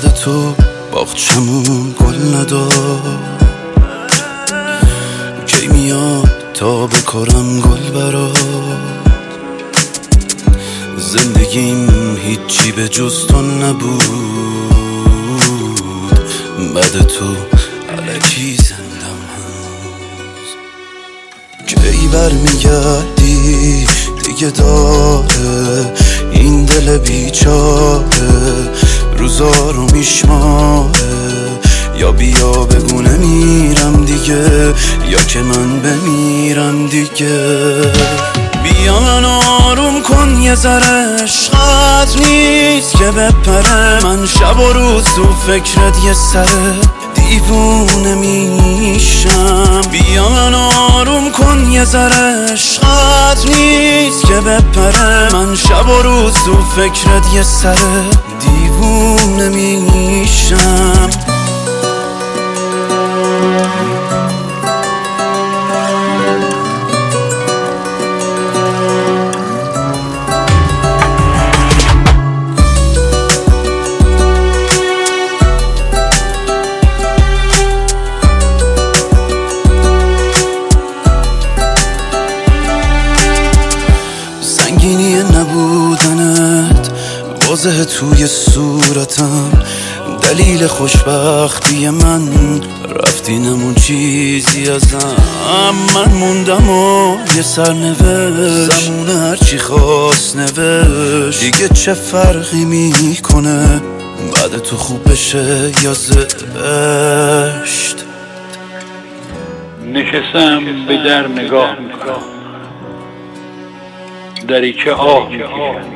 بعد تو باغچمون گل نداد، کی میاد تا بکارم گل برات. زندگیم هیچی به جز تو نبود، بعد تو الکی زندم هنوز. کی برمیگردی دیگه داره این دل بیچاره، روزا رو میشماره. یا بیا بگو نمیرم دیگه، یا که من بمیرم دیگه. بیا من آروم کن یه ذره، عشقت نیست که بپره. من شب و روز تو فکرت یه سره دیوونه میشم. بیا من آروم کن یه ذره، عشقت نیست که بپره. من شب و روز تو فکرت یه سره دیوونه میشم. سنگینی نبودنت واضحه توی صورتم، دلیل خوشبختی من. رفتی نمون چیزی ازم، من موندم و یه سرنوشت زمونه هرچی خواست نوشت. دیگه چه فرقی میکنه بعد تو خوب بشه یا زشت. نشستم به در نگاه میکنم، دریچه آه میکشم.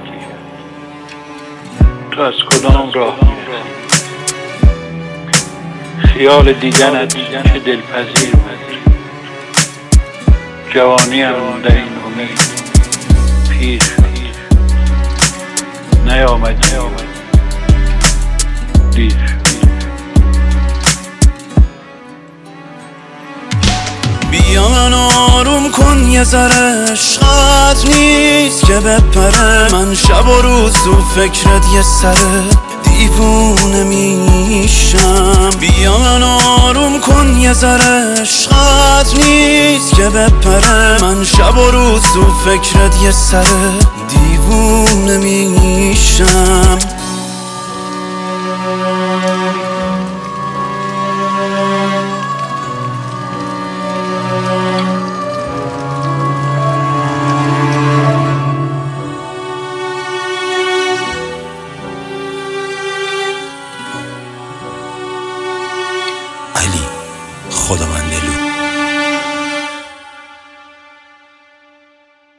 تو از کدام راه میری؟ خیال دیدنت چه دلپذیر بود. جوانیم در این امید پیر شد، نیامدی دیر شد. بیا من آروم کن یه ذره، عشقت نیست که بپره. من شب و روز تو فکرت یه سره دیوونه میشم. بیا من آروم کن یه ذره، عشقت نیست که بپره. من شب و روز تو فکرت یه سره دیوونه میشم. علی خدا من